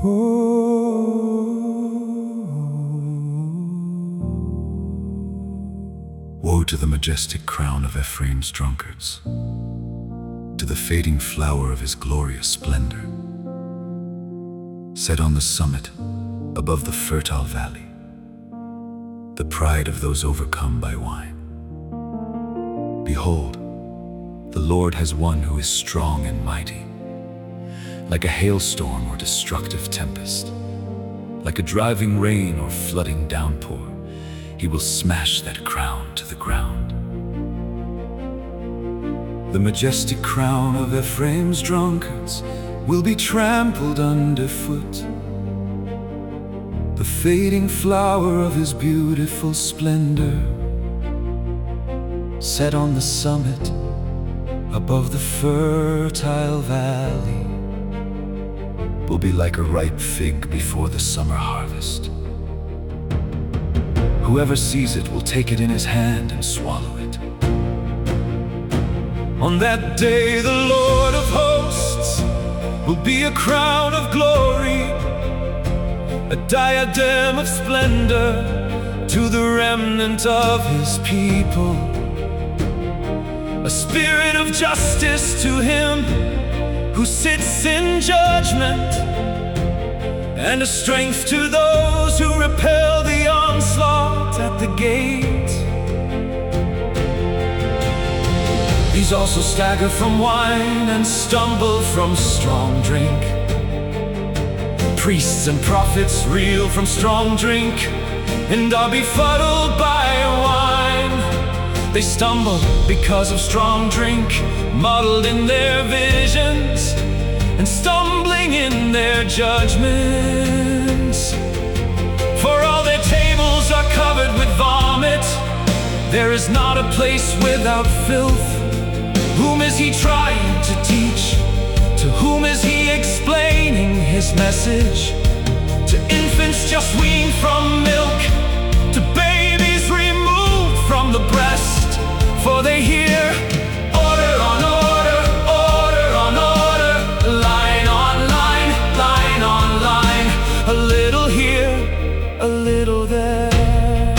Woe to the majestic crown of Ephraim's drunkards, to the fading flower of his glorious splendor, set on the summit above the fertile valley, the pride of those overcome by wine. Behold, the Lord has one who is strong and mighty, like a hailstorm or destructive tempest, like a driving rain or flooding downpour. He will smash that crown to the ground. The majestic crown of Ephraim's drunkards will be trampled underfoot. The fading flower of his beautiful splendor, set on the summit above the fertile valley, will be like a ripe fig before the summer harvest. Whoever sees it will take it in his hand and swallow it. On that day the Lord of hosts will be a crown of glory, a diadem of splendor to the remnant of his people, a spirit of justice to him who sits in judgment, and a strength to those who repel the onslaught at the gate. These also stagger from wine and stumble from strong drink. Priests and prophets reel from strong drink and are befuddled by wine. They stumble because of strong drink, muddled in their visions and stumbling in their judgments. For all their tables are covered with vomit, there is not a place without filth. Whom is he trying to teach? To whom is he explaining his message? To infants just weaned from milk, to babies removed from the breast. For they hear order on order, order on order, line on line, line on line, a little here, a little there.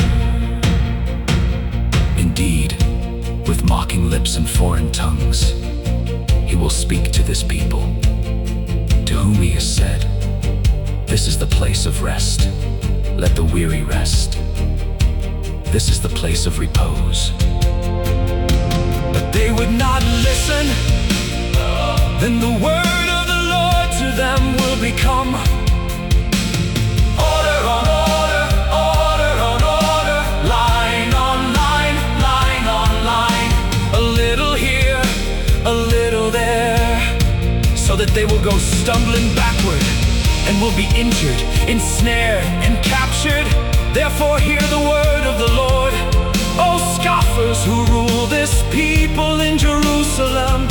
Indeed, with mocking lips and foreign tongues, he will speak to this people, to whom he has said, this is the place of rest, let the weary rest. This is the place of repose. But they would not listen. Then the word of the Lord to them will become order on order, order on order, line on line, line on line, a little here, a little there, so that they will go stumbling backward and will be injured, ensnared, and captured. Therefore hear the word of the Lord, O scoffers who rule this people in Jerusalem.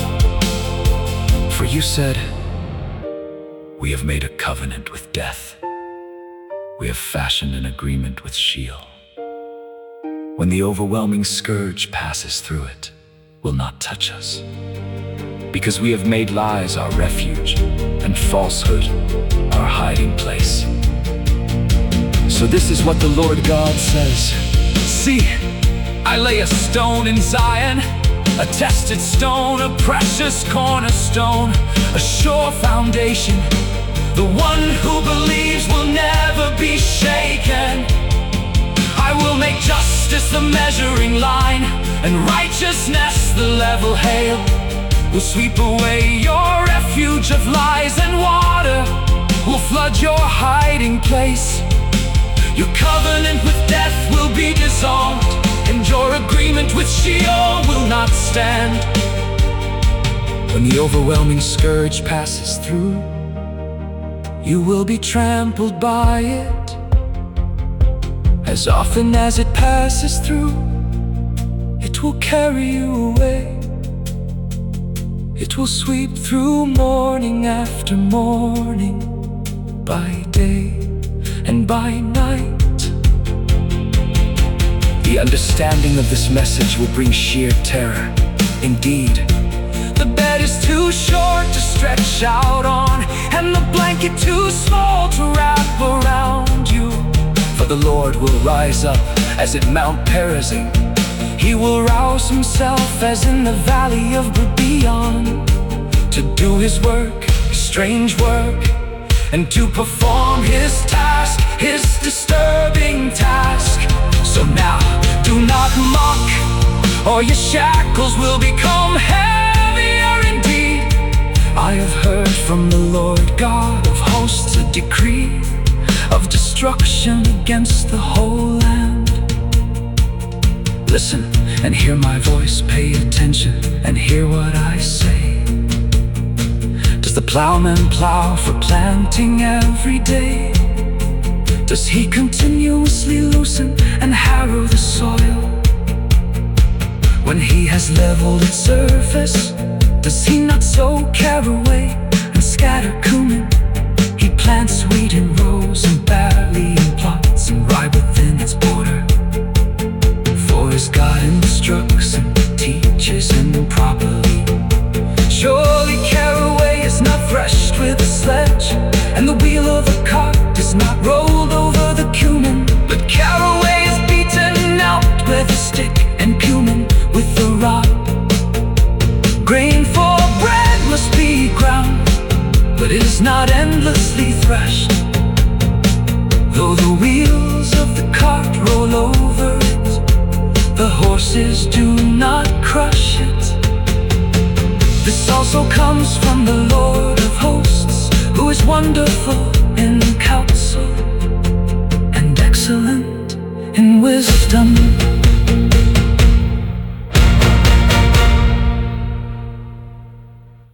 For you said, we have made a covenant with death. We have fashioned an agreement with Sheol. When the overwhelming scourge passes through it, will not touch us. Because we have made lies our refuge, and falsehood our hiding place. So this is what the Lord God says. See, I lay a stone in Zion, a tested stone, a precious cornerstone, a sure foundation. The one who believes will never be shaken. I will make justice the measuring line, and righteousness the level hail. Will sweep away your refuge of lies, and water will flood your hiding place. Your covenant with death will be dissolved, and your agreement with Sheol will not stand. When the overwhelming scourge passes through, you will be trampled by it. As often as it passes through, it will carry you away. It will sweep through morning after morning, by day and by night. The understanding of this message will bring sheer terror. Indeed, the bed is is too short to stretch out on, and the blanket too small to wrap around you. For the Lord will rise up as at Mount Perazim. He will rouse himself as in the valley of Gibeon, to do his work, his strange work, and to perform his task, his disturbing task. So now, do not mock, or your shackles will become heavier indeed. I have heard from the Lord God of hosts a decree of destruction against the whole land. Listen and hear my voice, pay attention and hear what I say. Does the plowman plow for planting every day? Does he continuously loosen and harrow the soil? When he has leveled its surface, does he not sow caraway and scatter cumin? He plants wheat in rows and barley in plots and rye within its border. For his God instructs and teaches him properly. Surely caraway is not threshed with a sledge, and the wheel of a cart is not rolled over the cumin. But caraway is beaten out with a stick, and cumin with a rod. Grain for bread must be ground, but it is not endlessly threshed. Though the wheels of the cart roll over it, the horses do not crush it. This also comes from the Lord of hosts, who is wonderful in counsel and excellent in wisdom.